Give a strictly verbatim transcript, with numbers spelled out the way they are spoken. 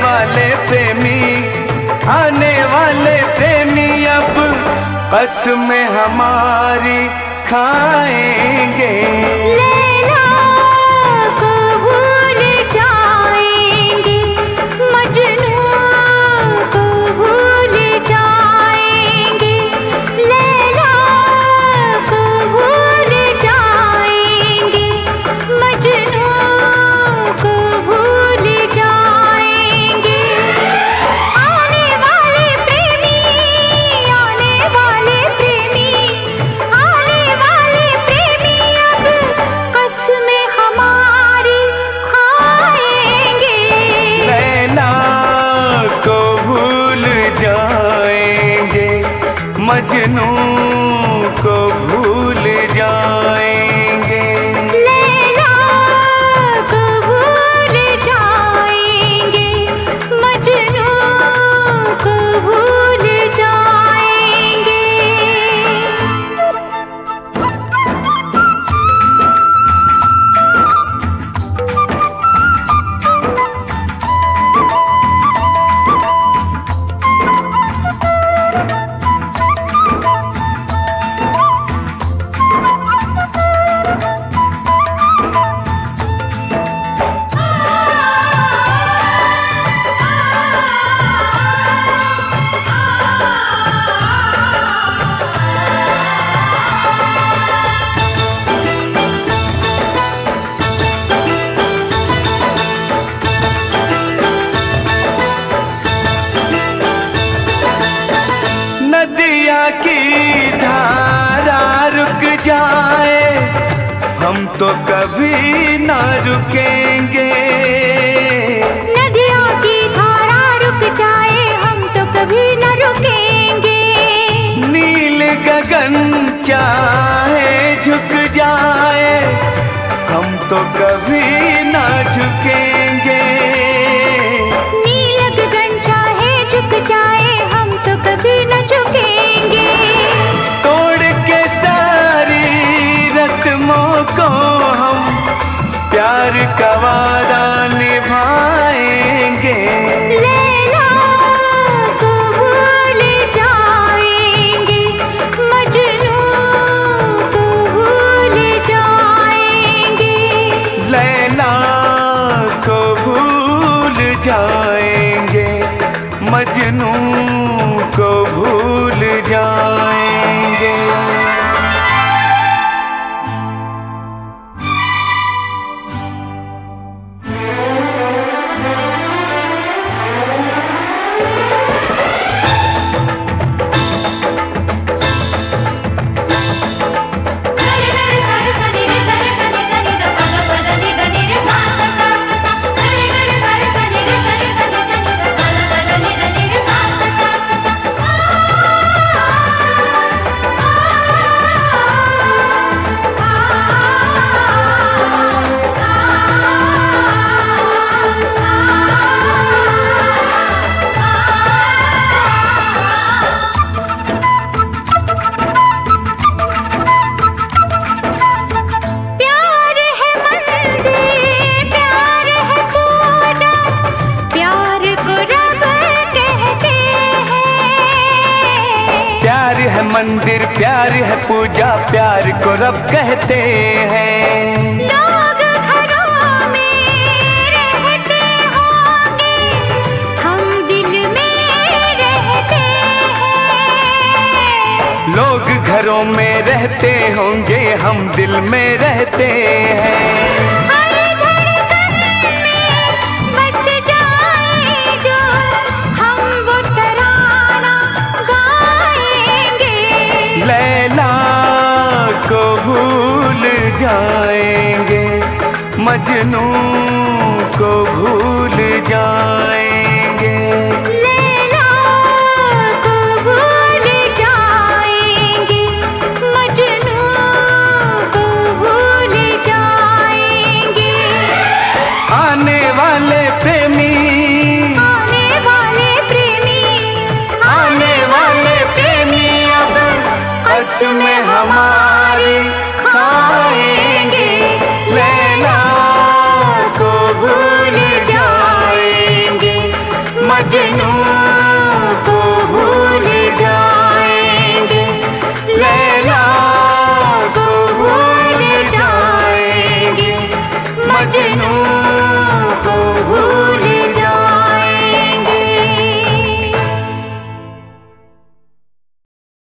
वाले प्रेमी, आने वाले प्रेमी अब कसमें हमारी खाएंगे। लैला को भूल जाएंगे, मजनू को भूल जाएंगे। लैला को भूल जाएंगे, मजनू को भूल जाएंगे। आने वाले प्रेमी, आने वाले प्रेमी, आने वाले प्रेमी अब कसमें हमारी खाएंगे। लैला को भूल जाएंगे, मजनू को भूल जाएंगे। लैला को भूल जाएंगे, मजनू को भूल जाएंगे। नदिया की धारा रुक जाए, हम तो कभी ना रुकेंगे। नदियों की धारा रुक जाए, हम तो कभी न रुकेंगे। नील गगन चाहे झुक जाए, हम तो कभी ना झुकेंगे। नील गगन चाहे झुक जाए, हम तो कभी न झुकेंगे। तोड़ के सारी रस्मों को हम प्यार का वादा निभाएंगे। लैला को भूल जाएंगे, मजनू को भूल जाएंगे। लैला को भूल जाएंगे, मजनू को भूल जाएंगे। प्यार है मंदिर, प्यार है पूजा, प्यार को रब कहते हैं। प्यार है मंदिर, प्यार है पूजा, प्यार को रब कहते हैं। लोग घरों में रहते होंगे, हम दिल में रहते हैं। लोग घरों में रहते होंगे, हम दिल में रहते हैं। हर धड़कन में बस जाए जो, हम वो तराना गाएंगे। लैला को भूल जाएंगे, मजनू को भूल जाएंगे। लैला को भूल जाएंगे, मजनू को भूल जाएंगे। आने वाले प्रेमी, आने वाले प्रेमी, आने वाले प्रेमी अब कसमें हमारी खाएंगे। लैला को भूल जाएंगे, मजनू